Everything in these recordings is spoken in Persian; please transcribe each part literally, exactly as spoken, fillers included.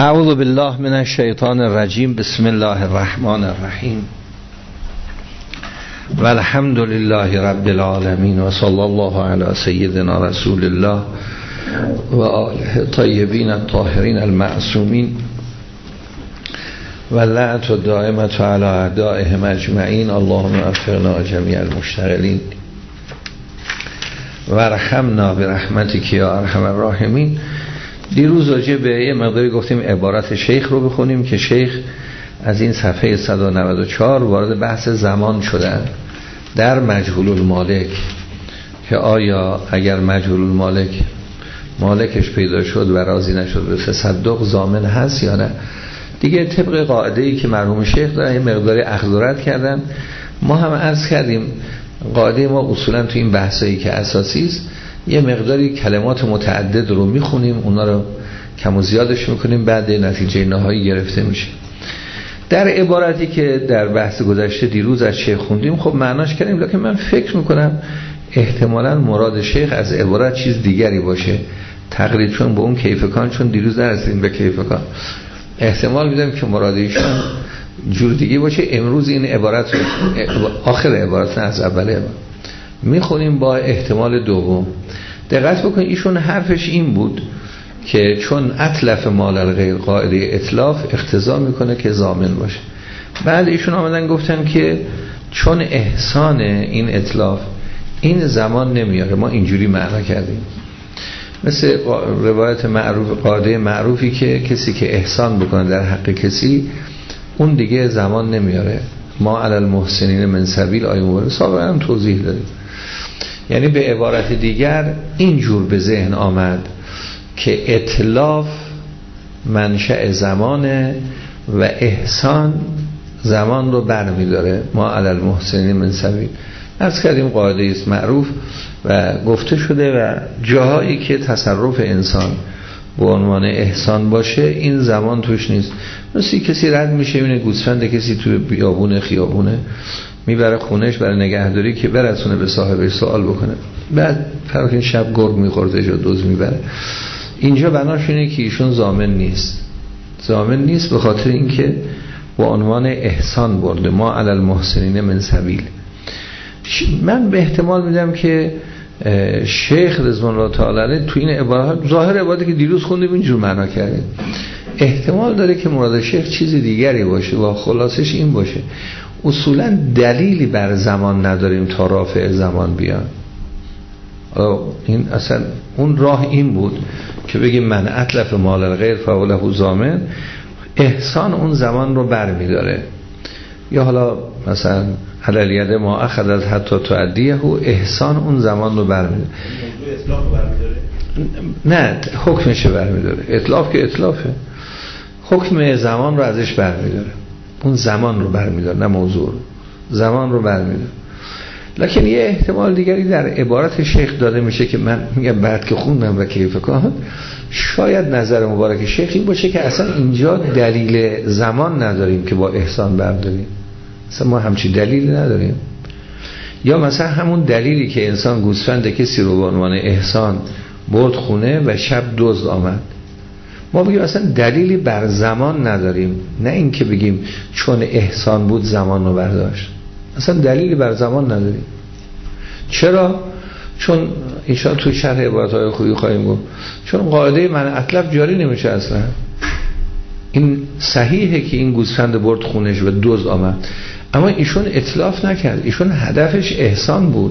اعوذ بالله من الشیطان الرجیم. بسم الله الرحمن الرحیم و الحمد لله رب العالمین و صلی الله علی سیدنا رسول الله و آله طیبین الطاهرین المعصومین و لعنت الدائمة علی اعدائهم اجمعین. اللهم وفقنا جمیع المشتغلین و ارحمنا برحمتک یا ارحم الراحمین. دیروز راجع به یه مقداری گفتیم عبارت شیخ رو بخونیم که شیخ از این صفحه صد و نود و چهار وارد بحث زمان شدن در مجهول المالک، که آیا اگر مجهول المالک مالکش پیدا شد و راضی نشد به تصدق ضامن هست یا نه. دیگه طبق قاعده‌ای که مرحوم شیخ دارن یه مقداری اخذ و رد کردن. ما هم عرض کردیم قاعده ما اصولا تو این بحثایی که اساسی است یه مقداری کلمات متعدد رو میخونیم، اونا رو کم و زیادش میکنیم، بعد نتیجه نهایی گرفته میشه. در عبارتی که در بحث گذشته دیروز از شیخ خوندیم خب معناش کردیم، لکن من فکر میکنم احتمالاً مراد شیخ از عبارت چیز دیگری باشه. تقلید چون به اون کیفکان، چون دیروز نرسیدیم به کیفکان، احتمال میدم که مراد ایشون جور دیگه باشه. امروز این عبارت آخر عبارت نه از اول عبارت میخونیم با احتمال دوم. دقت بکنید ایشون حرفش این بود که چون اتلف مال الغیر قاعده اتلاف اقتضا میکنه که ضامن باشه. بعد ایشون آمدن گفتن که چون احسان این اتلاف این زمان نمیاره، ما اینجوری معنا کردیم، مثل روایت معروف قاعده معروفی که کسی که احسان بکنه در حق کسی اون دیگه زمان نمیاره. ما علی المحسنین من سبیل آیه مبارکه سابقا هم توضیح دادیم. یعنی به عبارت دیگر اینجور به ذهن آمد که اتلاف منشأ زمانه و احسان زمان رو برمی داره. ما علی المحسنین من سبیل عرض کردیم قاعده است معروف و گفته شده و جاهایی که تصرف انسان به عنوان احسان باشه این زمان توش نیست. مثل کسی رد میشه اینه گوسفند کسی تو بیابونه خیابونه میبره خونش برای نگهداری که برسونه به صاحبش سوال بکنه، بعد فرق شب گرگ میخورده یا دوز میبره. اینجا بناش اینه که ایشون ضامن نیست. ضامن نیست به خاطر اینکه با عنوان احسان برده. ما علی المحسنین من سبیل. من به احتمال میدم که شیخ رضوان الله تعالی علیه تو این عبارات ظاهر عبارتی که دیروز خوندیم اینجور معنا کرده، احتمال داره که مراد شیخ چیز دیگری باشه و خلاصش این باشه اصولا دلیلی بر زمان نداریم تا رافع زمان بیان. این اصلا اون راه این بود که بگیم من اتلف مال الغیر فوله ضامن، احسان اون زمان رو بر می داره. یا حالا مثلا حلال ید ما اخذت حتی تعدیه، احسان اون زمان رو بر می داره. اطلاف بر می داره؟ نه، حکمش بر می داره. اطلاف که اطلافه، حکم زمان رو ازش بر می داره. اون زمان رو بر می داره، نه موضوع رو، زمان رو بر می داره. لکن یه احتمال دیگری در عبارت شیخ داده میشه که من میگم بعد که خوندم و کیف کن شاید نظر مبارک شیخ این باشه که اصلا اینجا دلیل زمان نداریم که با احسان برداریم. اصلا ما همچی دلیلی نداریم. یا مثلا همون دلیلی که انسان گوسفند کسی رو به عنوان احسان برد خونه و شب دزد آمد، ما بگیم اصلا دلیلی بر زمان نداریم، نه این که بگیم چون احسان بود زمان رو برداشت. اصلا دلیلی بر زمان نداریم. چرا؟ چون ایشان توی شرح عبارت‌های خوبی خواهیم گفت چون قاعده من اتلف جاری نمیشه. اصلا این صحیحه که این گوسفند برد خونش و دزد آمد، اما ایشون اتلاف نکرد، ایشون هدفش احسان بود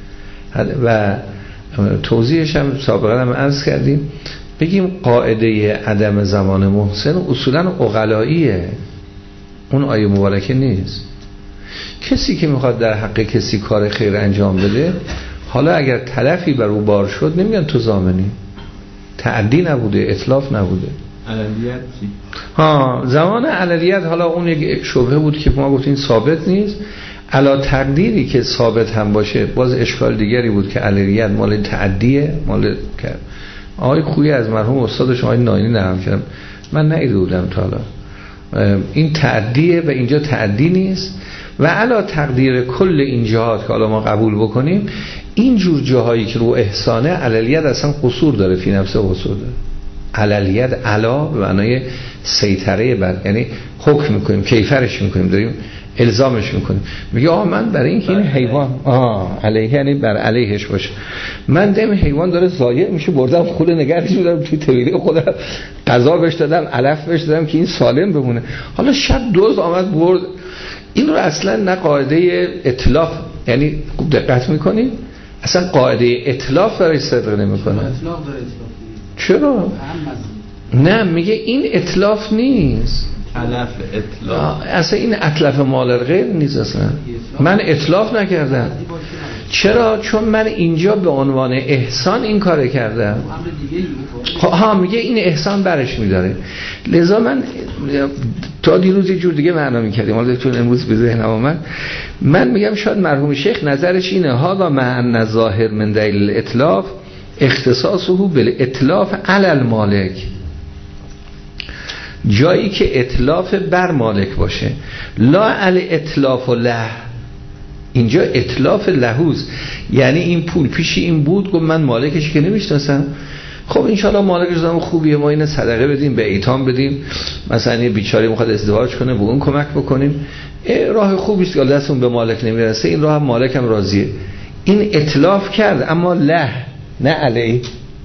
و توضیحش هم سابقا هم عرض کردیم. بگیم قاعده عدم زمان محسن اصولا عقلاییه، اون آیه مبارکه نیست. کسی که میخواد در حق کسی کار خیر انجام بده، حالا اگر تلفی بر او بار شد نمیگن تو ضامنی، تعدی نبوده، اتلاف نبوده. عللیت چی؟ ها زمان عللیت حالا اون یک شبهه بود که ما گفتیم ثابت نیست. علا تقدیری که ثابت هم باشه باز اشکال دیگری بود که عللیت مال تعدیه، مال کرد. آقای خویی از مرحوم استاد شما این ناینی نرم کردم، من ندیده بودم تا حالا. این تعدیه و اینجا تعدی نیست. و علا تقدیر کل این جهات که حالا ما قبول بکنیم، این جور جاهایی که رو احسانه عللیت اصلا قصور داره، فی نفسه قصور داره. عللیت علا به معنای سیطره بر، یعنی حکم میکنیم، کیفرش میکنیم، داریم الزامش میکنیم. میگه آه من برای اینکه این حیوان آه علیه، یعنی بر علیهش باشه، من دم حیوان داره ضایع میشه، بردم خود نگردش بودم توی طویله خودم، غذا بهش دادم، علف بهش دادم که این سالم بمونه. حالا شب دوز آمد برد. این رو اصلا نه قاعده اتلاف، یعنی خوب دقت میکنید اصلا قاعده اتلاف برای صدق نمیکنه. چرا؟ نه میگه این اتلاف نیست، تلف اتلاف، اصلا این اتلاف مال غیر نیست. اصلا من اتلاف نکردم. چرا؟ چون من اینجا به عنوان احسان این کار کردم. ها میگه این احسان برش میداره. لذا من تا دیروز یه جور دیگه معنا میکردیم، حالا چون امروز به ذهنم اومد، من میگم شاید مرحوم شیخ نظرش اینه ها و مع ظاهر من دلیل اتلاف اختصاصه بالاتلاف علی المالک، جایی که اتلاف بر مالک باشه، لا علی اتلاف له. اینجا اتلاف لهوز، یعنی این پول پیشی این بود، گفت من مالکش که نمیشناسم، خب انشالله مالکش زمان خوبیه، ما اینه صدقه بدیم، به ایتام بدیم، مثلا یه بیچاره میخواد ازدواج کنه به اون کمک بکنیم، راه خوبیست که دستون به مالک نمیرسه، این راه هم مالک هم راضیه. این اتلاف کرد، اما له نه علی.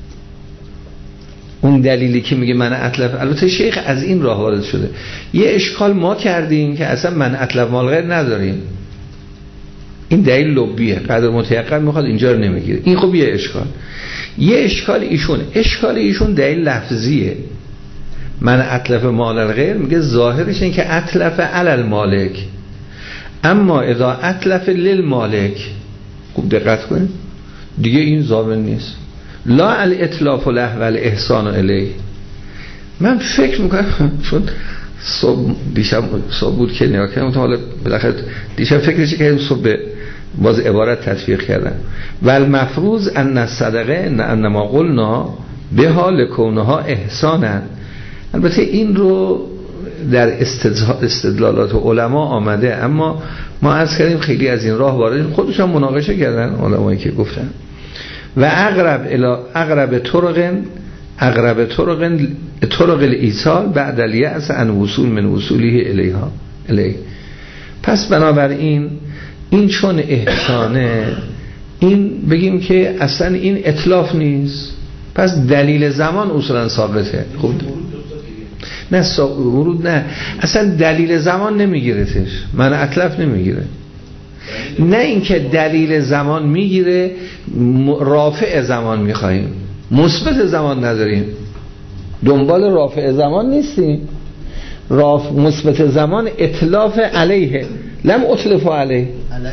اون دلیلی که میگه من اتلف، البته شیخ از این راه وارد شده. یه اشکال ما کردیم که اصلا من اتلف مال غیر نداریم، این دلیل لبیه، قدر متیقن میخواد اینجا رو نمیگیره، این خب یه اشکال. یه اشکال ایشون اشکال ایشون دلیل لفظیه. من اتلف مال غیر میگه ظاهرش این که اتلف علی المالک، اما اذا اتلف للمالک، خوب دقت کنید دیگه این ضامن نیست. لا الاتلاف له و الاحسان الیه. من فکر میکنم چون صبح دیشب صبح بود که نگاه کردم، حالا بالاخره دیشب فکرش کردم صبح باز عبارت تطبیق کردم. و المفروض ان الصدقه انما قلنا به حال کونها احسانا. البته این رو در استدلالات علما آمده، اما ما عرض کردیم خیلی از این راه وارد، خودشون مناقشه کردن علمایی که گفتن. و اقرب الی اقرب طرق اقرب طرق طرق الایصال بعد الیأس عن وصول من وصوله الیها الی. پس بنابراین این چون احسانه، این بگیم که اصلا این اتلاف نیست، پس دلیل زمان اصولا ثابته. خب نه ورود نه، اصلا دلیل زمان نمیگیرتش، من اتلف نمیگیره. نه اینکه دلیل زمان میگیره، رافع زمان میخواییم، مثبت زمان نداریم، دنبال رافع زمان نیستیم. راف مثبت زمان اتلاف علیه، لم اتلف علیه.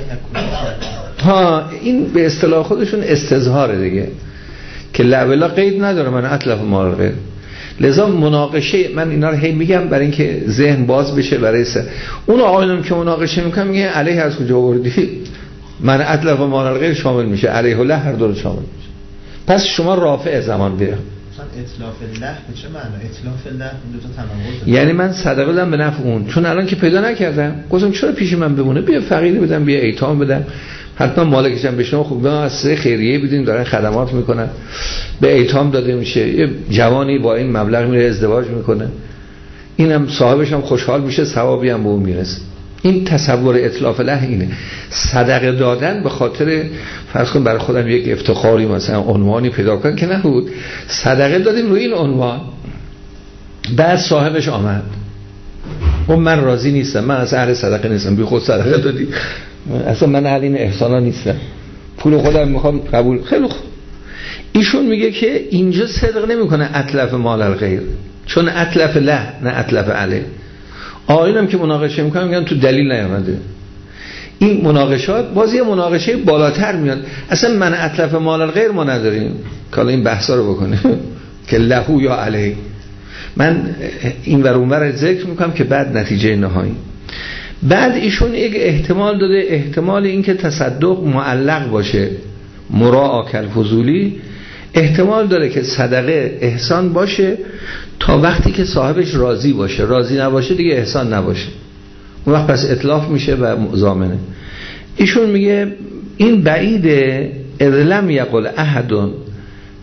ها این به اصطلاح خودشون استظهاره دیگه، که لولا قید نداره من اتلف مال غیر. لذا مناقشه من اینا رو هی میگم برای اینکه ذهن باز بشه برای سر اون آقایونم که مناقشه میکنم میگه علیه از کجا آوردی؟ من اتلف مال غیر شامل میشه، علیه له هر دو شامل میشه. پس شما رافع زمان بیاره. مثلا اتلاف له به چه معنی؟ اتلاف له این دو تا تناقض. یعنی من صدقه بدم به نفع اون، چون الان که پیدا نکردم گفتم چرا پیش من بمونه، بیا فقیری بدم، بیا ایتام بدم، حتما مالکش هم بشنو خوب به از خیریه بدین، دارن خدمات میکنن، به ایتام داده میشه، یه جوانی با این مبلغ میره ازدواج میکنه، اینم صاحبش هم خوشحال میشه، ثوابی هم به اون میرسه. این تصور اتلاف له اینه. صدقه دادن به خاطر فرض کن برای خودم یک افتخاری مثلا عنوانی پیدا کردن که نبود، صدقه دادیم روی این عنوان، بعد صاحبش آمد اون من راضی نیستم، من از اهل صدقه نیستم، بی خود صدقه دادی، اصلا من اهل این احسانا نیستم، پول خودم میخوام قبول. خیلی خوب. ایشون میگه که اینجا صدق نمیکنه اتلف مال الغیر، چون اتلف له نه اتلف علیه. آیینم که مناقشه میکنم میگن تو دلیل نیامده. این مناقشات باز یه مناقشه بالاتر میاد، اصلا من اتلف مال الغیر ما نداریم که حالا این بحثا رو بکنه که لهو یا علیه. من این ور اون ور ذکر میکنم که بعد نتیجه نهایی. بعد ایشون یک احتمال داده، احتمال این که تصدق معلق باشه مراعا کالفضولی، احتمال داره که صدقه احسان باشه تا وقتی که صاحبش راضی باشه، راضی نباشه دیگه احسان نباشه، اون وقت پس اتلاف میشه و ضامنه. ایشون میگه این بعیده، اذ لم یقل احد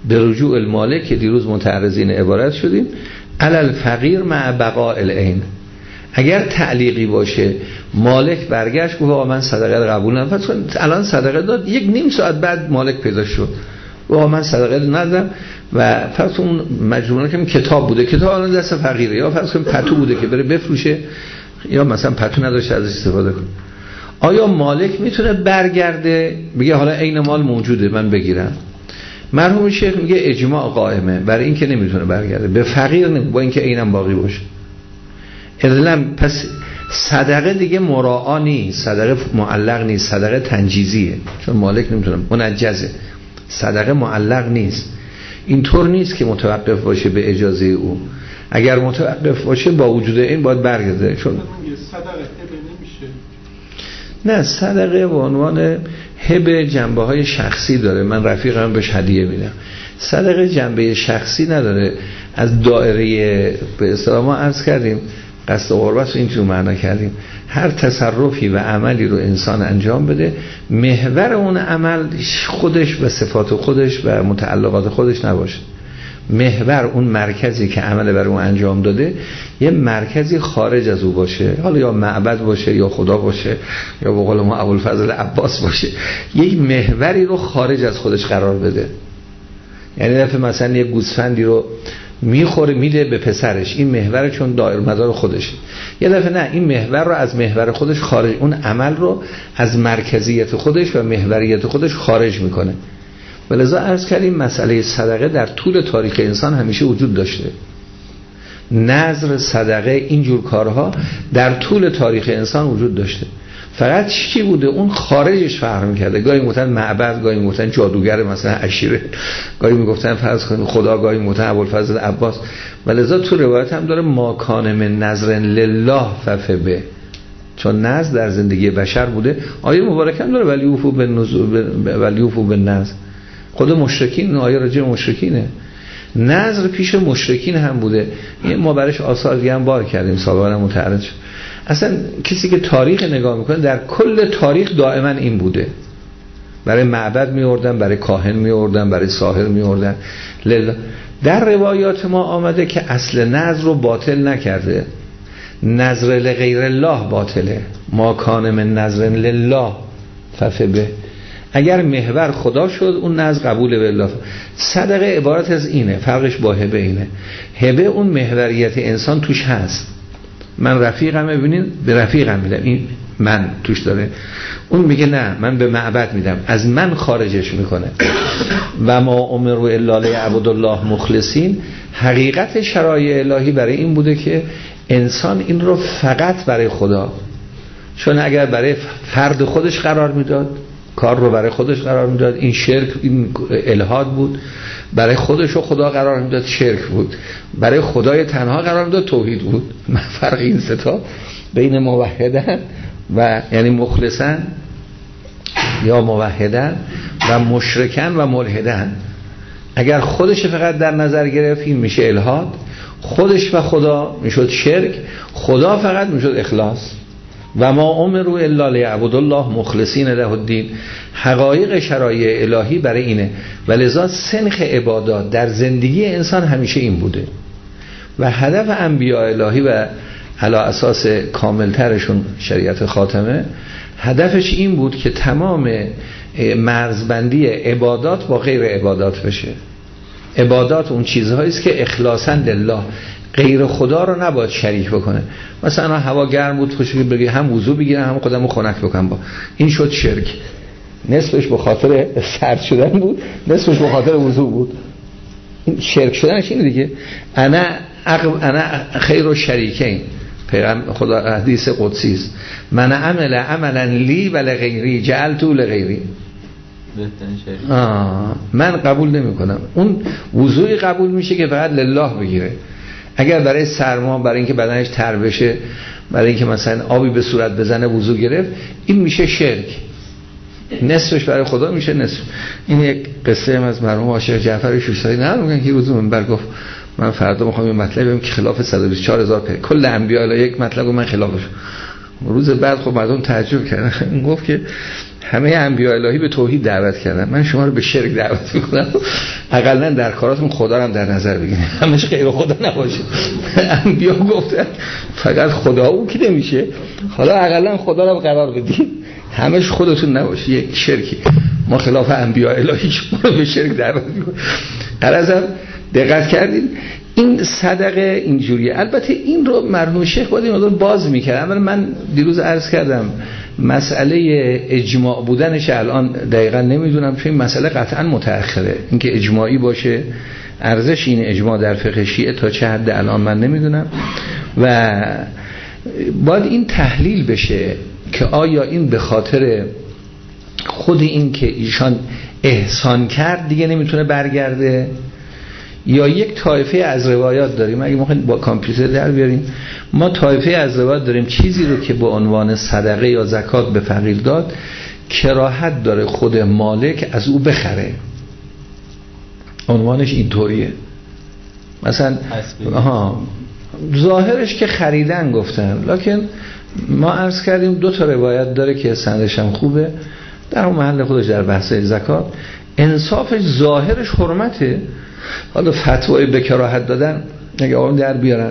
به رجوع المالک که دیروز متعرضین عبارت شدیم، علل فقیر مع بقاء العین. اگر تعلیقی باشه مالک برگشت گفت آقا من صدقه قبول ندارم، فرض کن الان صدقه داد، یک نیم ساعت بعد مالک پیدا شد آقا من صدقه ندادم و فرض کن مجموعه که کتاب بوده، کتاب الان دست فقیره، یا فرض کن پتو بوده که بره بفروشه یا مثلا پتو نداشته ازش استفاده کنه، آیا مالک میتونه برگرده بگه حالا عین مال موجوده من بگیرم؟ مرحوم شیخ میگه اجماع قائمه برای این که نمیتونه برگرده به فقیر، نمی با اینکه عینم باقی باشه. اذن پس صدقه دیگه مراعا نیست، صدقه معلق نیست، صدقه تنجیزیه، چون مالک نمیتونه، منجزه، صدقه معلق نیست. اینطور نیست که متوقف باشه به اجازه او، اگر متوقف باشه با وجود این باید برگرده. چون صدقه هبه نمیشه. نه، صدقه به عنوان هبه جنبه های شخصی داره، من رفیقم بهش هدیه میدم. صدقه جنبه شخصی نداره، از دایره به اصطلاح ما عرض کردیم قصد قربت رو اینجور معنا کردیم، هر تصرفی و عملی رو انسان انجام بده محور اون عمل خودش و صفات خودش و متعلقات خودش نباشه، محور اون مرکزی که عمل بر اون انجام داده یه مرکزی خارج از او باشه، حالا یا معبد باشه یا خدا باشه یا به قول ما ابوالفضل عباس باشه، یک محوری رو خارج از خودش قرار بده. یعنی دفعه مثلا یه گوسفندی رو میخوره میده به پسرش، این محور چون دایر مدار خودشه، یه دفعه نه، این محور رو از محور خودش خارج، اون عمل رو از مرکزیت خودش و محوریت خودش خارج میکنه. ولذا عرض کردیم مسئله صدقه در طول تاریخ انسان همیشه وجود داشته، نذر، صدقه، اینجور کارها در طول تاریخ انسان وجود داشته، فقط چی بوده اون خارجش فرق می‌کرده. گاهی میگفتن معبد، گاهی میگفتن جادوگر مثلا عشیره، گاهی میگفتن فرض کنید خدا، گاهی میگفتن ابوالفضل عباس. ولذا تو روایت هم داره ما کان من نذر لله ففبه، چون نذر در زندگی بشر بوده. آیه مبارکه هم داره ولی اوفو بالنذر ولی اوفو بالنذر، خود مشرکین، آیه راجع به مشرکینه، نذر پیش مشرکین هم بوده. ما برایش آثار دیگه هم بار کردیم، سابقا متعرض شد. اصلا کسی که تاریخ نگاه میکنه در کل تاریخ دائما این بوده، برای معبد میوردن، برای کاهن میوردن، برای ساحر میوردن. در روایات ما آمده که اصل نذر رو باطل نکرده، نذر لغیر الله باطله، ما کان من نذر لله ففبه، اگر محور خدا شد اون نذر قبول بالله. صدقه عبارت از اینه، فرقش با هبه اینه، هبه اون محوریت انسان توش هست، من رفیقم ببینید به رفیقم میدم، این من توش داره، اون میگه نه من به معبد میدم، از من خارجش میکنه. و ما امروا الا لیعبدوا الله مخلصین، حقیقت شرایع الهی برای این بوده که انسان این رو فقط برای خدا، چون اگر برای فرد خودش قرار میداد، کار رو برای خودش قرار میداد، این شرک، این الحاد بود، برای خودش رو خدا قرار میداد شرک بود، برای خدای تنها قرار میداد توحید بود. فرق این ستا بین موحدن و یعنی مخلصن یا موحدن و مشرکن و ملحدن. اگر خودش فقط در نظر گرفت این میشه الحاد، خودش و خدا میشد شرک، خدا فقط میشد اخلاص. و ما امروا الا لیعبدوا الله مخلصین له الدین، حقایق شرایع الهی برای اینه. ولذا سنخ عبادات در زندگی انسان همیشه این بوده و هدف انبیاء الهی و علی اساس کاملترشون شریعت خاتمه، هدفش این بود که تمام مرزبندی عبادات با غیر عبادات بشه. عبادات اون چیزهایی است که اخلاصا لله، غیر خدا رو نباید شریک بکنه. مثلا هوا گرم بود، خوشی بگی هم وضو بگیرم هم خودمو خنک بکنم، با این شد شرک. نصفش به خاطر سرد شدن بود، نصفش به خاطر وضو بود. این شرک شدنش اینه دیگه. انا عقب انا خیر و شریکین، پیغمبر خدا حدیث قدسی است، من عمل عملا لی و لغیری جعلته لغیری. آه من قبول نمی کنم. اون وضوعی قبول میشه که فقط لله بگیره. اگر برای سرما، برای اینکه بدنش تر بشه، برای اینکه مثلا آبی به صورت بزنه وضو گرفت، این میشه شرک. نصفش برای خدا میشه نصف. این یک قصه از مرحوم عاشق جعفر شوشتری نه میگن که روز منبر گفت من فردا میخوام این مطلب بگم که خلاف صد و بیست و چهار هزار پیغمبر کل انبیاء الله یک مطلب من خلافش. روز بعد خب مردم تعجب کردن، گفت که همه انبیاء الهی به توحید دعوت کردن، من شما رو به شرک دعوت میکنم، حداقل در کاراتون خدا رو هم در نظر بگیرید، همش غیر خدا نباشه. انبیاء گفتن فقط خدا او که نمیشه، حالا حداقل خدا رو قرار بدید، همش خودتون نباشه، یک شرکی. ما خلاف انبیاء الهی شما رو به شرک دعوت میکنیم. غرضم دقت کردین این صدقه اینجوریه. البته این رو مرحوم شیخ باید این مقدار باز میکرد. اما من دیروز عرض کردم مسئله اجماع بودنش الان دقیقا نمیدونم، چون این مسئله قطعا متأخره، اینکه اجماعی باشه ارزش این اجماع در فقه شیعه تا چه حد الان من نمیدونم، و باید این تحلیل بشه که آیا این به خاطر خود این که ایشان احسان کرد دیگه نمیتونه برگرده، یا یک طایفه از روایات داریم، اگه ما با کامپیوتر در بیاریم، ما طایفه از روایات داریم چیزی رو که به عنوان صدقه یا زکات به فقیر داد کراهت داره خود مالک از او بخره، عنوانش اینطوریه. مثلا آها ظاهرش که خریدن گفتن، لکن ما عرض کردیم دو تا روایت داره که سندش هم خوبه در اون محل خودش در بحث زکات، انصافش ظاهرش حرمته. حالا فتوای به کراهت دادن اگه آقایون در بیارن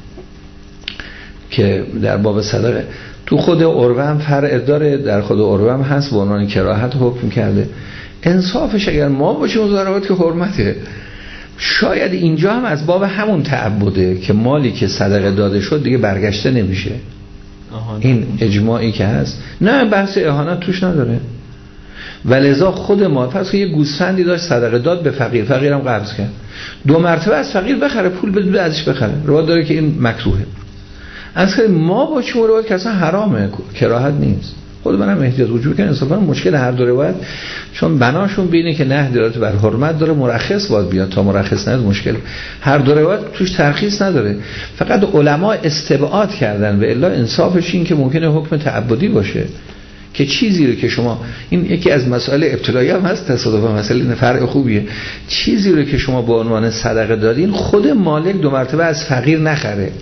که در باب صدقه تو خود عروه هم فرع داره، در خود عروه هم هست به عنوان کراهت حکم کرده. انصافش اگر ما باشیم ضرورت که حرمته، شاید اینجا هم از باب همون تعبده که مالی که صدقه داده شد دیگه برگشته نمیشه. این اجماعی که هست نه بحث اهانت توش نداره. ولذا خود ما پس که یه گوسفندی داشت صدقه داد به فقیر، فقیرم قبض کرد، دو مرتبه از فقیر بخره، پول بده ازش بخره، روایت داره که این مکروهه. از که ما با چون روایت که اصلا حرامه، کراهت نیست. خود منم احتیاط وجود کنه انصافا مشکل هر دو روایت، چون بناشون بینه که نه دلالت بر حرمت داره، مرخص باید بیاد، تا مرخص نیاد مشکل. هر دو روایت توش ترخیص نداره، فقط علما استبعاد کردن، و الا انصافش این که ممکنه حکم تعبدی باشه که چیزی رو که شما، این یکی از مسائل ابتدایی هم هست، تصادفا مسئله فرع خوبیه، چیزی رو که شما به عنوان صدقه دادین خود مالک دو مرتبه از فقیر نخره.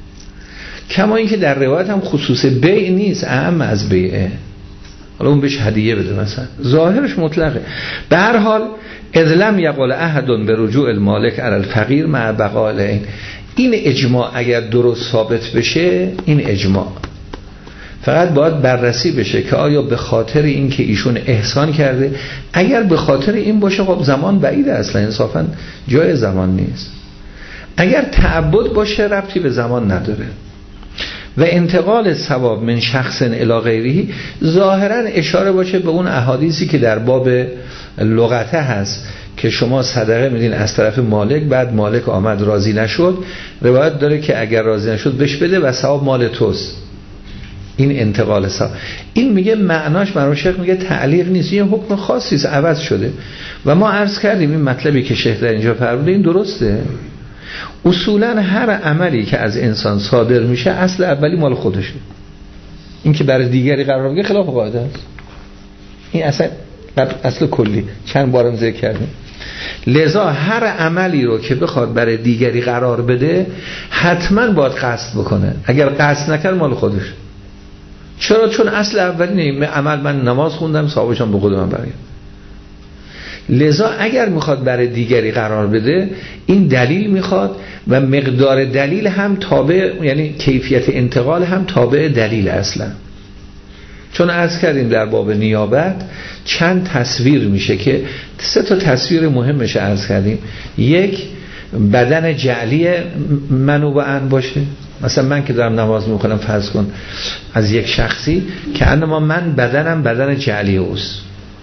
کما اینکه در روایت هم خصوص بیع نیست، اهم از بیعه، حالا اون بهش هدیه بده مثلا، ظاهرش مطلقه. به هر حال اذ لم یقل احد به رجوع المالک علی الفقیر مع بقاء العین، این اجماع اگر درست ثابت بشه، این اجماع فقط باید بررسی بشه که آیا به خاطر این که ایشون احسان کرده، اگر به خاطر این باشه خب زمان بعیده، اصلا انصافا جای زمان نیست. اگر تعبد باشه ربطی به زمان نداره. و انتقال ثواب من شخص الی غیره ظاهرا اشاره باشه به اون احادیثی که در باب لغته هست که شما صدقه میدین از طرف مالک، بعد مالک آمد راضی نشد، روایت داره که اگر راضی نشد بهش بده و ثواب مال توست. این انتقال ثواب، این میگه معناش، مرحوم شیخ میگه تعلیق نیست، یه حکم خاصی است عوض شده. و ما عرض کردیم این مطلبی که شیخ در اینجا فرموده این درسته. اصولا هر عملی که از انسان صادر میشه اصل اولی مال خودشه، این که برای دیگری قرار بگیره خلاف قاعده است. این اصل اصل کلی چند بارم ذکر کردیم. لذا هر عملی رو که بخواد برای دیگری قرار بده حتما باید قصد بکنه، اگر قصد نکرد مال خودش. چرا؟ چون اصل اولی نه عمل، من نماز خوندم ثوابشم به خود من برگرد. لذا اگر میخواد برای دیگری قرار بده این دلیل میخواد، و مقدار دلیل هم تابع، یعنی کیفیت انتقال هم تابع دلیل اصلا. چون عرض کردیم در باب نیابت چند تصویر میشه که سه تا تصویر مهمش عرض کردیم. یک، بدن جعلی منوبعاً باشه، مثلا من که دارم نماز میکنم فرض کن از یک شخصی که انما من بدنم بدن جعلی اوست.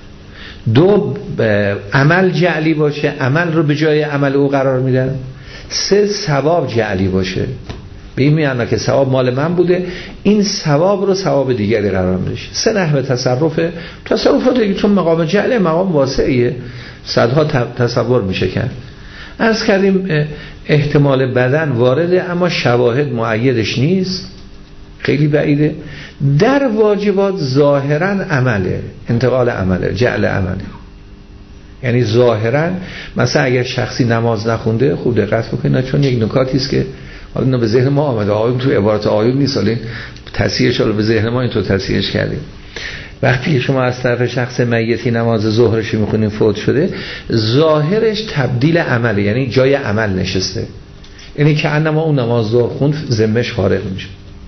دو، عمل جعلی باشه، عمل رو به جای عمل او قرار میدن. سه، ثواب جعلی باشه، به این میانا که ثواب مال من بوده، این ثواب رو ثواب دیگری قرار میده. سه نحوه تصرف، تصرفات دیگه، چون مقام جعلی مقام واسعیه، صدها تصور میشه کرد. عرض کردیم احتمال بدن وارده، اما شواهد مؤیدش نیست، خیلی بعیده. در واجبات ظاهرا عمله، انتقال عمله، جعل عمله. یعنی ظاهرا مثلا اگر شخصی نماز نخونده، خوب دقت بکنید چون یک نکاتی است که حالا اینا به ذهن ما آمده، آیون تو عبارت آیون نیست، حالا تصحیحش رو به ذهن ما اینطور تصحیحش کردیم. وقتی شما از طرف شخص میتی نماز ظهرش میخونین فوت شده، ظاهرش تبدیل عمله، یعنی جای عمل نشسته، یعنی که انما اون نماز ظهر خوند ذمش فارغ میشه.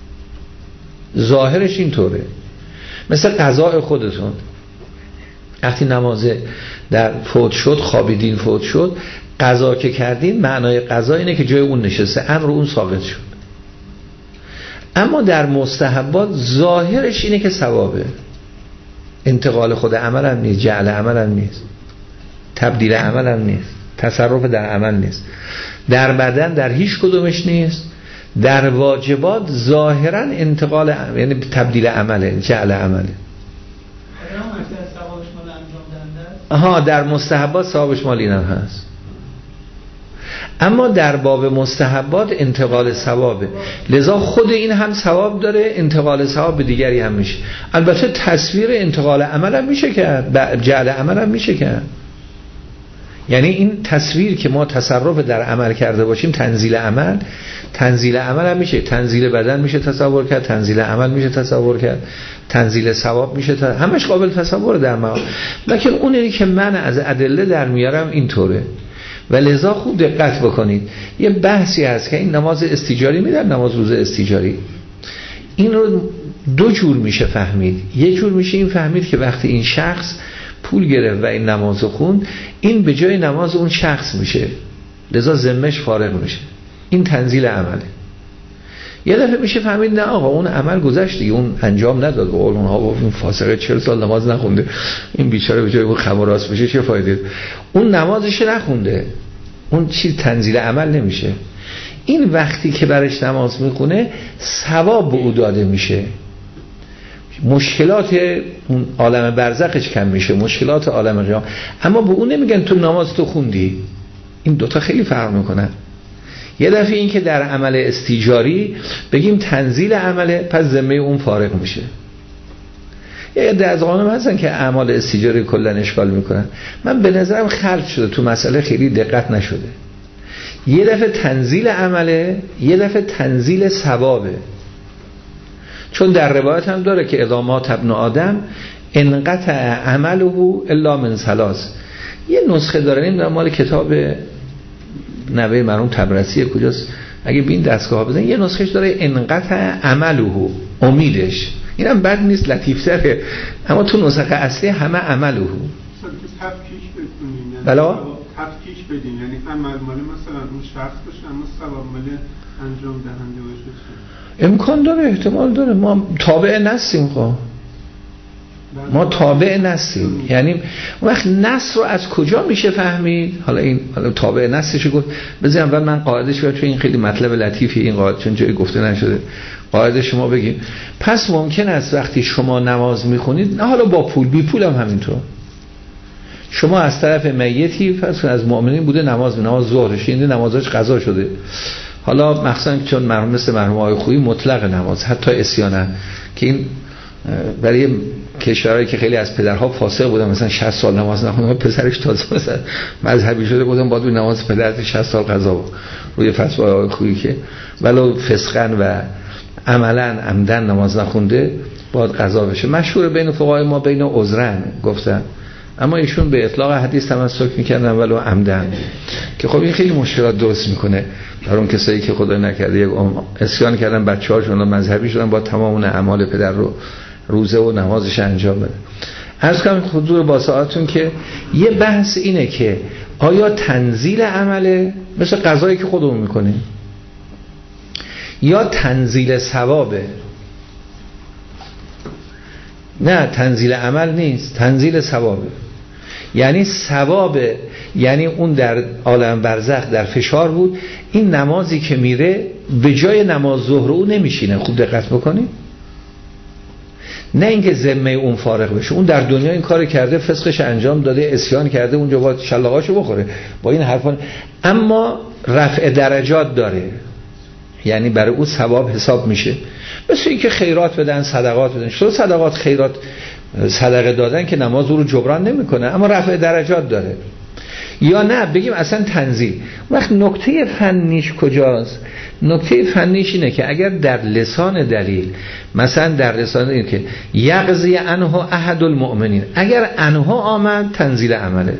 ظاهرش اینطوره. مثل قضاء خودتون، وقتی نماز در فوت شد، خوابیدین فوت شد، قضا که کردین، معنای قضا اینه که جای اون نشسته، امر اون ثابت شد. اما در مستحبات ظاهرش اینه که ثوابه، انتقال خود عمل هم نیست، جعل عمل هم نیست، تبدیل عمل هم نیست، تصرف در عمل نیست، در بدن در هیچ کدومش نیست. در واجبات ظاهرا انتقال عمل، یعنی تبدیل عمله، جعل عمله. ها در مستحبات ثوابش مال اینم هست. اما در باب مستحبات انتقال ثوابه، لذا خود این هم ثواب داره، انتقال ثواب به دیگری هم میشه. البته تصویر انتقال عمل هم میشه کرد، جعل عمل هم میشه کرد. یعنی این تصویر که ما تصرف در عمل کرده باشیم، تنزیل عمل، تنزیل عمل هم میشه، تنزیل بدن میشه تصور کرد، تنزیل عمل میشه تصور کرد، تنزیل ثواب میشه تصور... همش قابل تصور در ما. لکن اونی که من از ادله در میارم اینطوره. و لذا خوب دقت بکنید، یه بحثی هست که این نماز استیجاری میدن، نماز روزه استیجاری، این رو دو جور میشه فهمید. یه جور میشه این فهمید که وقتی این شخص پول گرفت و این نماز خوند، این به جای نماز اون شخص میشه، لذا ذمش فارغ میشه، این تنزیل عمله. یه دفعه میشه فهمید نه آقا اون عمل گذشت دیگه، اون انجام نداد، و اونها با این فاسقه چهل سال نماز نخونده، این بیچاره به جای اون خم و راست بشه چه فایده، اون نمازش نخونده، اون چیز تنزیل عمل نمیشه. این وقتی که برش نماز میخونه ثواب به او داده میشه، مشکلات اون عالم برزخش کم میشه، مشکلات عالم قیام. اما به اون نمیگن تو نماز تو خوندی. این دوتا خیلی فرق میکنن. یه دفعه این که در عمل استیجاری بگیم تنزیل عمله، پس ذمه اون فارغ میشه. یه عده از قانون هستن که اعمال استیجاری کلن اشکال میکنن. من به نظرم خلط شده، تو مسئله خیلی دقت نشده. یه دفعه تنزیل عمله، یه دفعه تنزیل ثوابه. چون در روایت هم داره که اذا مات ابن آدم انقطع عمله الا من ثلاث. یه نسخه داره، نمیدونم مال کتاب نوه مرحوم طبرسی کجاست، اگه بین دستگاه ها بزن یه نسخهش داره انقطع عمله، امیدش. اینم بد نیست، لطیفتره، اما تو نسخه اصلی همه عمله. تفکیک بدونین، بلا تفکیک بدین، یعنی عمل مال مثلا اون شخص باشه اما ثواب مال انجام دهنده باشه. امکان داره، احتمال داره. ما تابع نستیم، خب ما تابع نستیم. یعنی وقت نص رو از کجا میشه فهمید؟ حالا این حالا تابع نستش گفت بذارم اول من قاعدهش بگم، چون این خیلی مطلب لطیفی این قاعده، چون جایی گفته نشده. قاعده شما بگیم. پس ممکن است وقتی شما نماز میخونید، نه حالا با پول، بی پول هم همینطور، شما از طرف میتی فرض از مؤمنین بوده نماز نماز ظهرش، این نمازش قضا شده، حالا مخصوصا چون مرحوم مثل مرحوم آقای خویی مطلق نماز حتی عصیانه، که این برای کشورهایی که خیلی از پدرها فاسق بودن، مثلا شصت سال نماز نخوندن، پسرش تازه مثلا مذهبی شده بودن، باید نماز پدرت شصت سال قضا بود روی فتوای آقای خویی، که ولو فسقا و عملا عمدن نماز نخونده باید قضا بشه. مشهور بین فقهای ما بین عذرن گفتن، اما ایشون به اطلاق حدیث تمسک میکردن ولو عمدن، که خب این خیلی مشکلات درست میکنه برای اون کسایی که خدای نکرده یک عصیان کردن، بچه‌هاشون مذهبی شدن، با تمام اون اعمال پدر رو روزه و نمازش انجام بده. عرض کنم حضور با ساعتون که یه بحث اینه که آیا تنزیل عمله مثل قضایی که خودمون میکنیم یا تنزیل ثوابه؟ نه، تنزیل عمل نیست، تنزیل ثوابه. یعنی ثوابه، یعنی اون در عالم برزخ در فشار بود، این نمازی که میره به جای نماز ظهر او نمیشینه. خوب دقت بکنید، نه اینکه ذمه اون فارغ بشه، اون در دنیا این کار کرده، فسقش انجام داده، عصیان کرده، اونجا باید شلاقاشو بخوره با این حرفان، اما رفع درجات داره، یعنی برای او ثواب حساب میشه. مثل این که خیرات بدن، صدقات بدن. چطور صدقات خیرات صدقه دادن که نماز رو جبران نمیکنه، اما رفع درجات داره. یا نه بگیم اصلا تنزیل. وقت نکته فنیش کجاست؟ نکته فنیش اینه که اگر در لسان دلیل، مثلا در لسان این که یقضی عنه احد المؤمنین، اگر عنه آمد تنزیل عمله.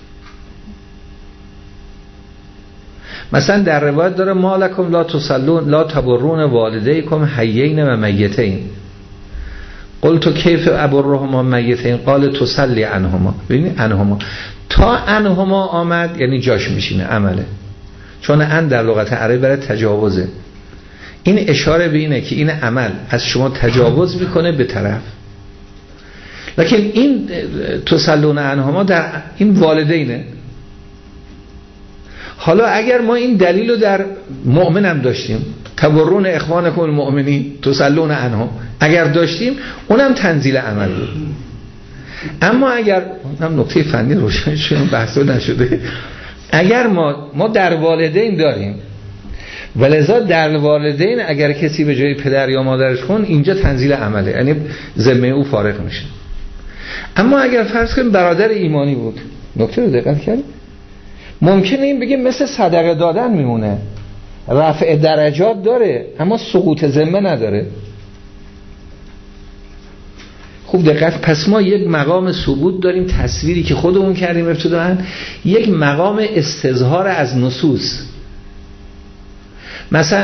مثلا در روایت داره مالکم لا تصلون لا تبرون والدیکم حیین و میتین، قلت کیف ابرهما میتین قال تصلی عنهما. ببینید عنهما تا عنهما آمد یعنی جاش میشینه عمله، چون ان در لغت عربی برای تجاوزه. این اشاره به اینه که این عمل از شما تجاوز میکنه به طرف. لکن این تسلون عنهما در این والدینه. حالا اگر ما این دلیل رو در مؤمن هم داشتیم، تبرون اخوانکم المؤمنین تسلون عنهم، اگر داشتیم اونم تنزیل عمل بود. اما اگر هم نکته فنی روشن شده بحثو نشده، اگر ما ما در والدین داریم ولذا در والدین اگر کسی به جای پدر یا مادرش خون، اینجا تنزیل عمله، یعنی ذمه او فارغ میشه. اما اگر فرض کنیم برادر ایمانی بود، نکته رو دقت کردید، ممکنه این بگیم مثل صدقه دادن میمونه، رفع درجات داره اما سقوط ذمه نداره. خوب دقت، پس ما یک مقام ثبوت داریم، تصویری که خودمون کردیم ابتداً، یک مقام استظهار از نصوص. مثلا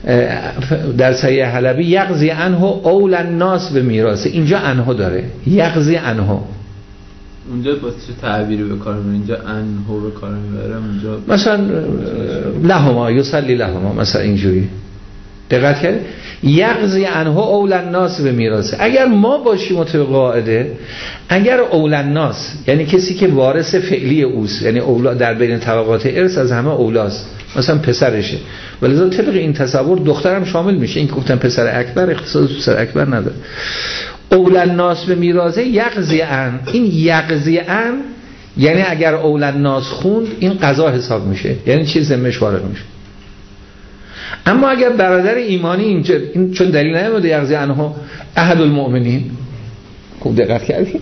در صحیح حلبی یقضی عنه اول الناس به میراث، اینجا عنه داره، یقضی عنه. اونجا با چه تعبیری به کار میبره؟ اینجا عنه به کار میبره، اونجا مثلا لهما یصلی لهما، مثلا اینجوری. دقت کرد؟ یقضی عنه اول الناس به میراث. اگر ما باشیم طبق قاعده، اگر اول الناس یعنی کسی که وارث فعلی اوست، یعنی اولاد در بین طبقات ارث از همه اولاست، مثلا پسرشه، ولذا طبق این تصور دخترم شامل میشه. این که گفتن پسر اکبر اختصاص پسر اکبر نداره. اول الناس به میراث یقضی عن، این یقضی عن یعنی اگر اول الناس خوند این قضا حساب میشه، یعنی چیز ذمه‌اش وارد میشه. اما اگر برادر ایمانی اینجا این چون دلیل نیامده یقضی عنه احد المؤمنین، خوب دقت کردید،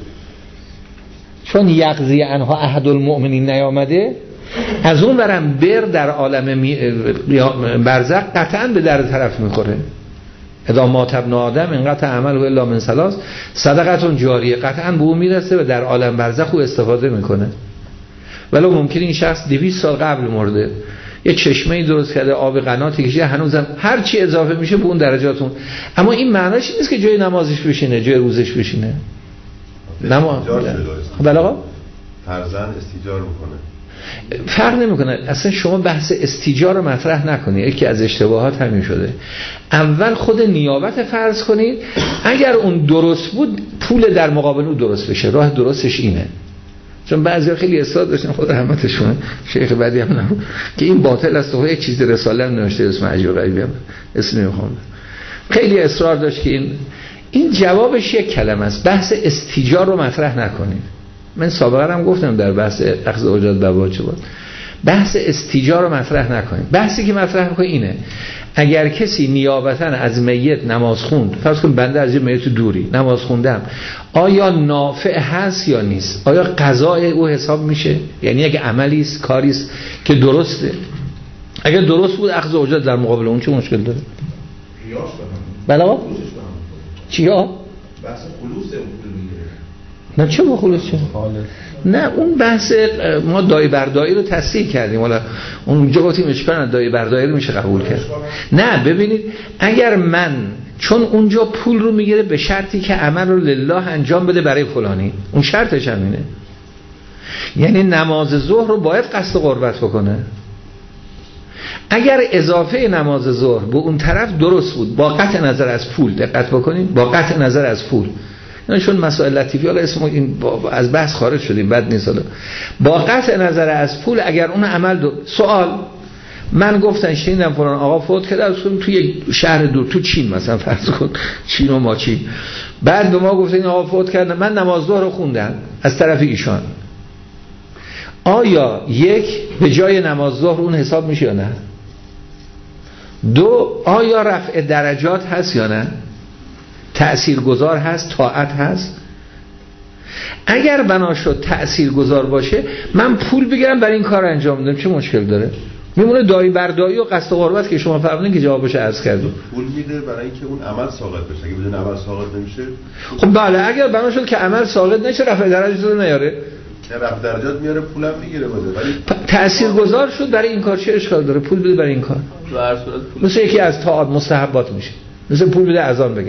چون یقضی عنه احد المؤمنین نیامده، از اون برم بر در عالم می... برزخ قطعا به در طرف میخوره. اذا مات ابن آدم انقطع عمله الا من ثلاث، صدقه جاریه، قطعا به اون میرسه و در عالم برزخ او استفاده میکنه. ولو ممکن این شخص دویست سال قبل مرده، یه چشمه‌ای درست کرده، آب قناتی کشیده، هنوزم هر چی اضافه میشه به اون درجاتون. اما این معناش نیست که جای نمازش بشینه، جای روزش بشینه. نماز بله آقا فرزند استیجار میکنه، فرق نمیکنه. اصلا شما بحث استیجار رو مطرح نکنید، یکی از اشتباهات همین شده. اول خود نیابت فرض کنید، اگر اون درست بود پول در مقابل اون درست بشه. راه درستش اینه، چون بعضیا خیلی اصرار داشتن، خود رحمتشون شیخ بعدی هم نبود، که این باطل است. و یک چیز رساله هم نوشته اسم عجیب غریبی هم اسم نمیخوام، خیلی اصرار داشت که این این جوابش یک کلمه است، بحث استیجار رو مطرح نکنید. من سابقا هم گفتم در بحث اخذ اجرت بواجب بود، بحث استیجار رو مطرح نکنید. بحثی که مطرح میکنه اینه، اگر کسی نیابتا از میت نماز خوند، فرض کن بنده از یه میت دوری نماز خوندم، آیا نافع هست یا نیست؟ آیا قضای او حساب میشه؟ یعنی اگه عملی است، کاری است که درسته، اگر درست بود اخذ اجرت در مقابل اون چه مشکل داره؟ قیاس بله آقا چیا؟ بحث خلوص اون نه چه با خلوص چه؟ نه اون بحث ما دایی بردایی رو تصحیح کردیم، حالا اونجا گفتیم اشکال نداره، دایی بردایی رو میشه قبول کرد. نه ببینید، اگر من چون اونجا پول رو میگیره به شرطی که عمل رو لله انجام بده برای فلانی، اون شرطش هم اینه، یعنی نماز ظهر رو باید قصد قربت بکنه. اگر اضافه نماز ظهر به اون طرف درست بود با قطع نظر از پول، دقت بکنید، با قطع نظر از پول، نه چون مسائل لطیفی حالا اسم این از بحث خارج شدیم بد نیست، حالا با قطع نظر از پول اگر اون عمل دو... سوال من گفتن شنیدم فلان آقا فوت کرده، از توی یک شهر دور تو چین مثلا فرض کن، چین و ماچین، بعد به ما گفتن این آقا فوت کرده، من نماز ظهر رو خوندم از طرف ایشان، آیا یک به جای نماز ظهر اون حساب میشه یا نه؟ دو آیا رفع درجات هست یا نه؟ تأثیر گذار هست، طاعت هست؟ اگر بنا شد تاثیرگذار باشه من پول بگیرم برای این کار انجام بدم، چه مشکل داره؟ میمونه دایی بردایی و قصد و قربت که شما فرمودین که جوابش عرض کردم. پول میده برای اینکه اون عمل ساقط بشه. اگه بدون عمل ساقط نمیشه، خب بله، اگر بنا شد که عمل ساقط نشه رفع درجات رو نیاره، نه رفع درجات میاره، پولم میگیره بده، ولی تاثیرگذار شد برای این کار، چه اشکال داره پول بده برای این کار؟ تو هر صورت پول مثل یکی از طاعات مستحبات میشه، مثل پول بده اذان بگن.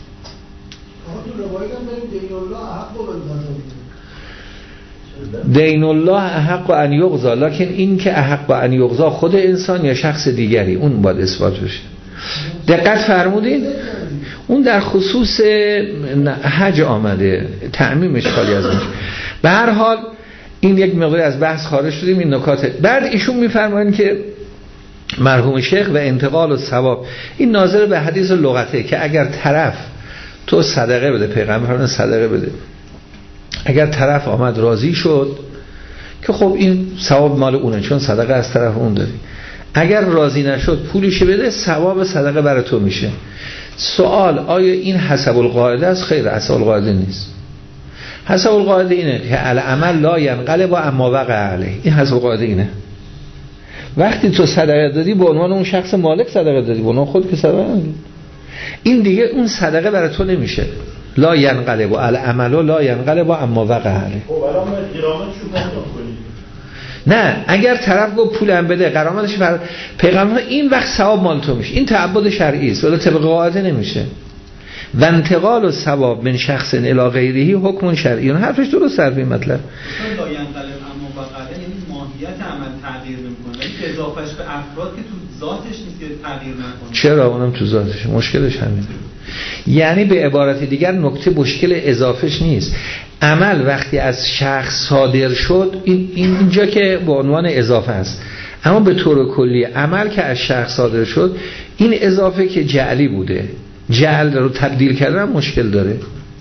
دین الله احق ان یقضی، لکن این که احق ان یقضی خود انسان یا شخص دیگری، اون باید اثبات بشه. دقت فرمودین؟ اون در خصوص حج آمده، تعمیم اشکالی از اون. به هر حال این یک مقداری از بحث خارج شدیم. این نکات بعد ایشون میفرمایند که مرحوم شیخ و انتقال و ثواب این ناظر به حدیث لغته که اگر طرف تو صدقه بده، پیغمبر فرمودن صدقه بده، اگر طرف آمد راضی شد که خب این ثواب مال اونه چون صدقه از طرف اون دادی، اگر راضی نشد پولش بده، ثواب صدقه برای تو میشه. سوال آیا این حسب القاعده است؟ خیر، حسب القاعده نیست. حسب القاعده اینه که العمل لا ینقلب اما وقع علیه. این حسب القاعده اینه. وقتی تو صدقه دادی به عنوان اون شخص مالک صدقه دادی، به عنوان خود که صدقه ندادی، این دیگه اون صدقه برای تو نمیشه. لا ینقلب العمل لا ینقلب اما وقع علیه. خب الان ما قرامت شو کنیم؟ نه، اگر طرف گفت پولم بده، قرامتش بر پیغمبر، این وقت ثواب مال تو میشه. این تعبد شرعی است ولی طبق قاعده نمیشه. و انتقال و ثواب من شخص الی غیره حکم شرعی. اون حرفش درست حرف این مطلب. لا ینقلب اما وقع یعنی ماهیت عمل تغییر نمیکنه، ولی اضافهش به افراد که تو ذاتش نیست که تغییر نکنه. چرا؟ اونم تو ذاتش، مشکلش همین. یعنی به عبارت دیگر نکته مشکل اضافهش نیست. عمل وقتی از شخص صادر شد این اینجا که به عنوان اضافه است، اما به طور کلی عمل که از شخص صادر شد این اضافه که جعلی بوده، جعل رو تبدیل کردن مشکل داره.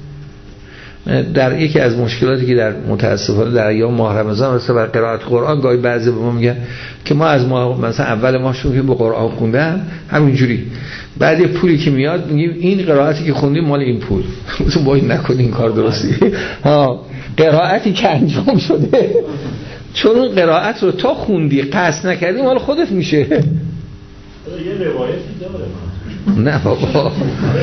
در یکی از مشکلاتی که در متاسفانه در ایام ماه رمضان مثلا بر قرائت قرآن گاهی بعضی به ما میگن که ما از ما مثلا اول ماه شروع که به قرآن خوندن همینجوری، بعد یه پولی که میاد میگیم این قرائتی که خوندیم مال این پول. تو باید نکنی این کار درستی. ها، قرائتی که انجام شده چون اون قرائت رو تا خوندی قصد نکردی مال خودت میشه. یه روایتی داره. نه بابا.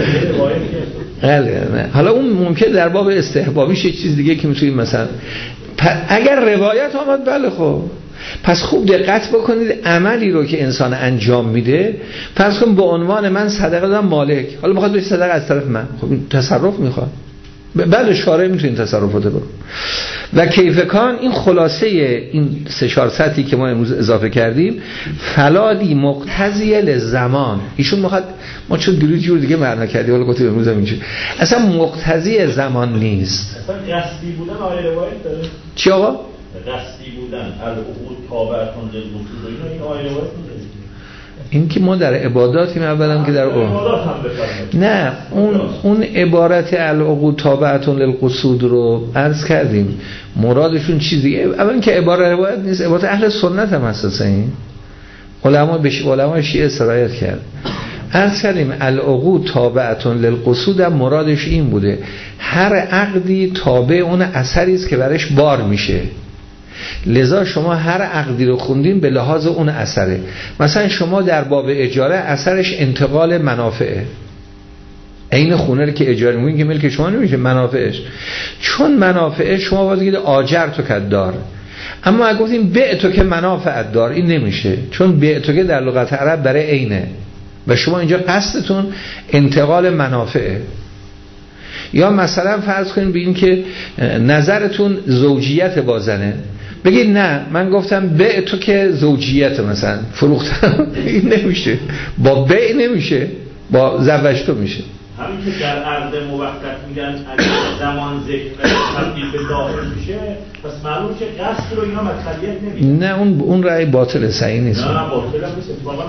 بله نه. حالا اون ممکن در باب استحبابیش یک چیز دیگه که میتونیم مثلا اگر روایت آمد بله خب پس خوب دقت بکنید عملی رو که انسان انجام میده، فرض کن به عنوان من صدقه دادم مالک، حالا میخواد بشه صدقه از طرف من، خب تصرف میخواد، بله شارع میتونین تصرفات بکنه. و کیف کان این خلاصه این سه چهار سطحی که ما امروز اضافه کردیم فلادی مقتضی لزمان. ایشون میخواد ما چون دیروز جور دیگه معنا کردیم حالا گفتیم امروز هم اینجوری اصلا مقتضی زمان نیست. اصلا قصدی بودن آیه روایت داره. چی آقا؟ قصدی بودن العقود تابعتون للقصود اینا این آیه روایت نداره. این که ما در عباداتیم اولا که در اون نه اون اون عبارت العقود تابعتون للقصود رو عرض کردیم مرادشون چیزی اولا که عبارت روایت نیست، عبارت اهل سنت هم اساسا این علما بش علما شیعه سرایت کرد. عرض کردیم العقود تابعتون للقصود هم مرادش این بوده هر عقدی تابع اون اثری است که برش بار میشه، لذا شما هر عقدی رو خوندین به لحاظ اون اثره. مثلا شما در باب اجاره اثرش انتقال منافعه، این خونه رو که اجاره می‌کنین که ملک شما نمیشه، منافعش چون منافعه شما باید بگید آجر تو کدار، اما اگه گفتیم بیع تو که منافعت دار این نمیشه، چون بیع تو که در لغت عرب برای عینه و شما اینجا قصدتون انتقال منافعه. یا مثلا فرض کنید به این که نظرتون زوجیت با زنه، بگید نه من گفتم بیع تو که زوجیت مثلا فروختم این نمیشه، با بیع نمیشه، با زوجتو میشه. همین که در عرض موقت میگن اگه زمان ذکر تبدیل به داخل میشه پس معلوم که قصد رو اینا مطلعیت نمیده. نه اون اون رأی باطل صحیح نیست. نه نه باطل هم نیست، اتفاقا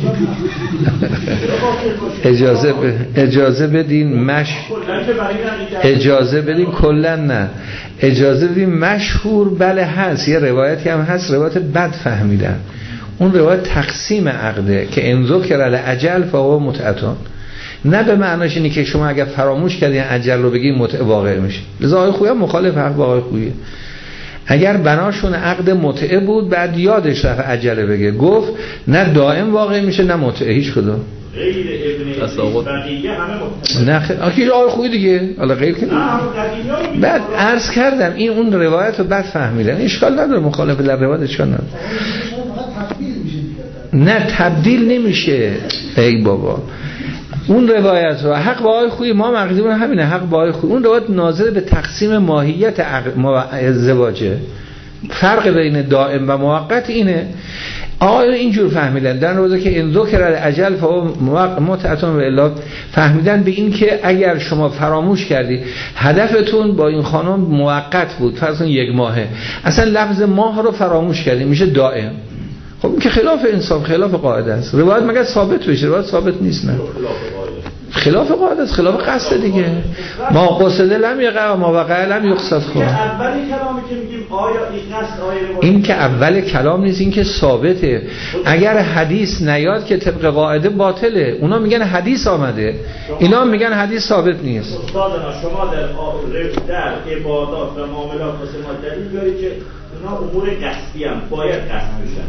مشهور. اجازه ب... اجازه بدین مش اجازه بدین کلا نه اجازه بدین مشهور بله هست، یه روایتی هم هست روایت بد فهمیدن، اون روایت تقسیم عقده که ان ذکر الاجل فهو متعتون، نه به معناش اینه که شما اگر فراموش کردین عجل رو بگید متعه واقع میشه. لذا آقای خویی هم مخالف حق با آقای خوییه. اگر بناشون عقد متعه بود بعد یادش رفت عجله بگه، گفت نه دائم واقع میشه نه متعه، هیچ کدوم غیر ابن تصاوت. بقیه همه متعه. نه خیلی آخه آقای خویی دیگه حالا غیر که بعد عرض کردم این اون روایت رو بعد فهمیدن، اشکال نداره مخالف در روایت اشکال نداره. نه تبدیل نمیشه. ای بابا اون روایت رو حق با آقای خویی ما مقدمون همینه، حق با آقای خویی. اون روایت ناظر به تقسیم ماهیت ازدواجه، فرق بین دائم و موقت اینه. آقایون اینجور فهمیدن در روزه که این ذکر اجل فهو متعتون و الا، فهمیدن به این که اگر شما فراموش کردی هدفتون با این خانم موقت بود، فرض کن یک ماهه، اصلا لفظ ماه رو فراموش کردی میشه دائم. خب این که خلاف انصاف، خلاف قاعده است. روایت مگر ثابت بشه؟ روایت ثابت نیست. نه خلاف قاعده است، خلاف قصد دیگه. ما قصد لم یقع و ما وقع لم یقصد. خب اولی کلامی که میگیم آیا این قصد آیا این که اول کلام نیست، این که ثابته. اگر حدیث نیاد که طبق قاعده باطله. اونا میگن حدیث آمده، اینا میگن حدیث ثابت نیست. استادنا شما در در عبادات و معاملات واسه ما دلیل بیارید که اونا امور قصدی هم باید قصد بشن.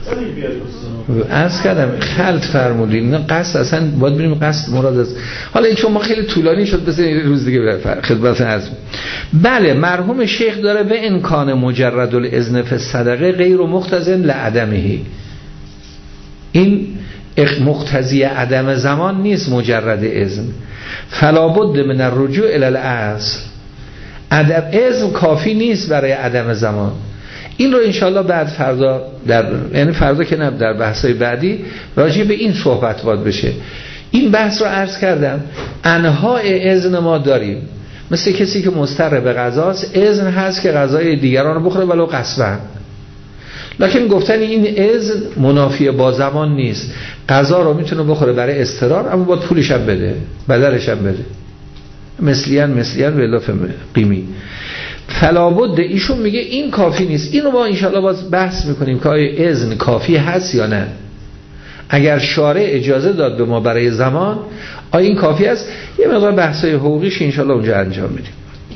عرض کردم خلط فرمودین، نه قصد اصلا باید بریم قصد مراد است. حالا این چون ما خیلی طولانی شد بذارید روز دیگه خدمت عرض. بله مرحوم شیخ داره به امکان مجرد الاذن فی الصدقه غیر مقتضن لعدمه، این مقتضی عدم زمان نیست مجرد اذن، فلا بد من الرجوع الی الاصل. عدم اذن کافی نیست برای عدم زمان. این رو انشالله بعد فردا در یعنی فردا که نه در بحث‌های بعدی راجع به این صحبت وارد بشه. این بحث رو عرض کردم انواع اذن ما داریم، مثل کسی که مضطر به غذاست اذن هست که غذای دیگران رو بخوره ولو غصبا، لکن گفتن این اذن منافی با زمان نیست. غذا رو میتونه بخوره برای اضطرار اما باید پولش هم بده، بدلش هم بده، مثلیاً مثلیاً به اضافه قیمی. فلابد ایشون میگه این کافی نیست. اینو ما انشاءالله باز بحث میکنیم که آیا اذن کافی هست یا نه. اگر شارع اجازه داد به ما برای زمان آیا این کافی است؟ یه مقدار بحثای حقوقیش انشاءالله اونجا انجام میدیم.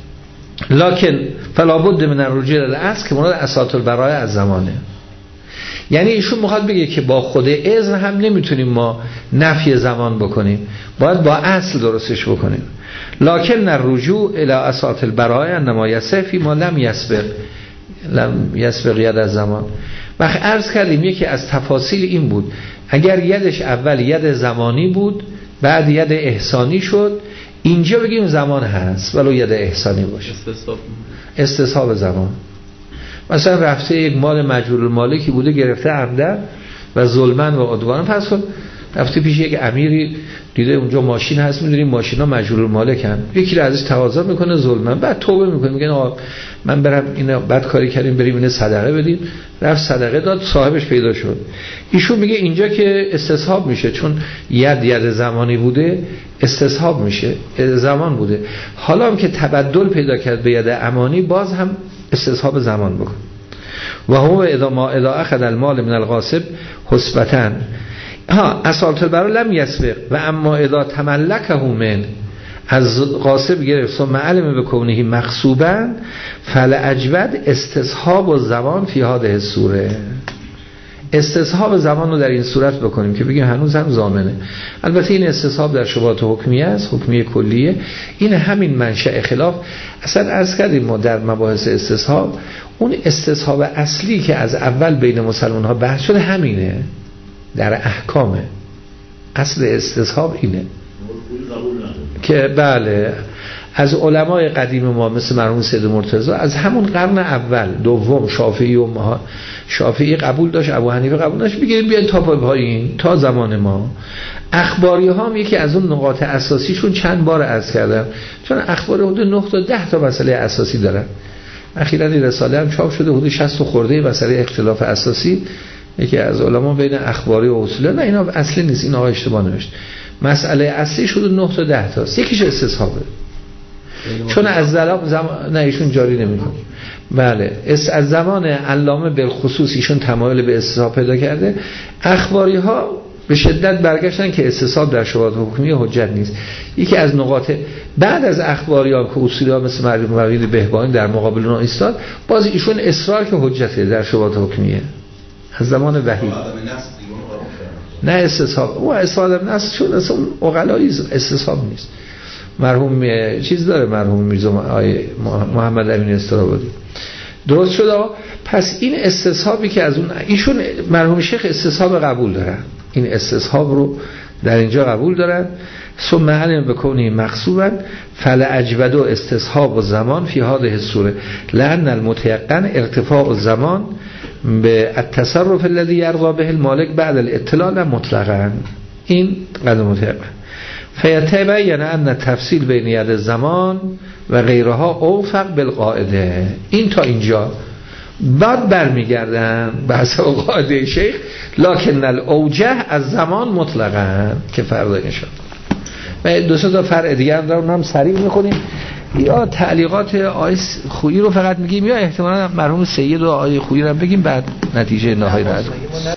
لکن فلابد من الرجوع الاصل که مراد اساط البراءه از زمانه. یعنی ایشون میخواد بگه که با خود اذن هم نمیتونیم ما نفی زمان بکنیم، باید با اصل درستش بکنیم. لکن الرجوع الی اساط البراءه انما یسع فی ما لم یسبق لم یسبق ید از زمان. وقت عرض کردیم یکی از تفاصیل این بود اگر یدش اول ید زمانی بود بعد ید احسانی شد، اینجا بگیم زمان هست ولو ید احسانی باشه، استصحاب زمان. مثلا رفته یک مال مجهول المالکی بوده گرفته عمدن و ظلمن و عدوان، پس کن رفته پیش یک امیری دیده اونجا ماشین هست، میدونیم ماشینا مجهول المالکن، یکی رو ازش تقاضا میکنه ظلمن، بعد توبه میکنه میگن آقا من برم اینا بد کاری کردیم بریم اینو صدقه بدیم، رفت صدقه داد صاحبش پیدا شد. ایشون میگه اینجا که استصحاب میشه چون ید ید زمانی بوده استصحاب میشه زمان بوده، حالا هم که تبدل پیدا کرد به ید امانی باز هم استصحاب زمان بکن. و هو اذا ما اذا اخذ المال من الغاصب حسبتن ها اساط البراء لم یسبق و اما اذا تملکه من از غاصب گرفت ثم علم به کونه مغصوبا فلاجود استصحاب الزمان فی هذه الصوره. استصحاب زمان رو در این صورت بکنیم که بگیم هنوز هم ضامنه. البته این استصحاب در شبهات حکمیه است، حکمیه کلیه، این همین منشأ خلاف. اصلا عرض کردیم ما در مباحث استصحاب اون استصحاب اصلی که از اول بین مسلمان ها بحث شده همینه، در احکامه. اصل استصحاب اینه که بله از علمای قدیم ما مثل مرحوم سید مرتضی از همون قرن اول دوم شافعی و ما شافعی قبول داشت، ابو حنیفه قبول داشت، بگیریم بیاین تا پایین تا زمان ما. اخباری ها هم یکی از اون نقاط اساسیشون چند بار عرض کردم، چون اخبار حدود نه تا ده تا مسئله اساسی دارن. اخیراً این رساله هم چاپ شده حدود شصت خورده مسئله اختلاف اساسی. یکی از علما بین اخباری و اصولی، نه اینا اصلی نیست، این آقا اشتباه نوشت. مسئله اصلی شده نه تا ده تاست، یکیش استصحابه چون از زمان نه ایشون جاری نمیکنه. بله از زمان علامه بالخصوص ایشون تمایل به استصحاب پیدا کرده. اخباری ها به شدت برگشتن که استصحاب در شبهات حکمیه حجت نیست. یکی از نقاط بعد از اخباریان که اصولی‌ها مثل مرحوم موید بهبانی در مقابل اونها ایستاد، باز ایشون اصرار که حجته در شبهات حکمیه از زمان وحی. نه استصحاب او استصحاب نص چون اصلا عقلایی استصحاب نیست. مرحوم چیز داره، مرحوم میرزا محمد امین استرابادی درست شد. پس این استصحابی که از اون ایشون مرحوم شیخ استصحاب قبول دارن، این استصحاب رو در اینجا قبول دارن. ثم علم بکنی مقصوبا فل اجود و استصحاب و زمان فی هذه الصوره لان المتيقن ارتفاع الزمان به التصرف الذي يرضى به المالک بعد الاطلاع مطلقا. این قدر متيقن فیتبین ان تفصیل بین ید الزمان و غیرها اوفق بالقاعده. این تا اینجا بعد برمیگردن بحث قاعده شیخ لکن الاوجه از زمان مطلقا که فرض نشد. و دو سه تا فرع دیگه هم دارم، هم سریع می‌کنیم یا تعلیقات آقای خویی رو فقط میگیم یا احتمالاً مرحوم سید و آقای خویی رو بگیم بعد نتیجه نهایی رو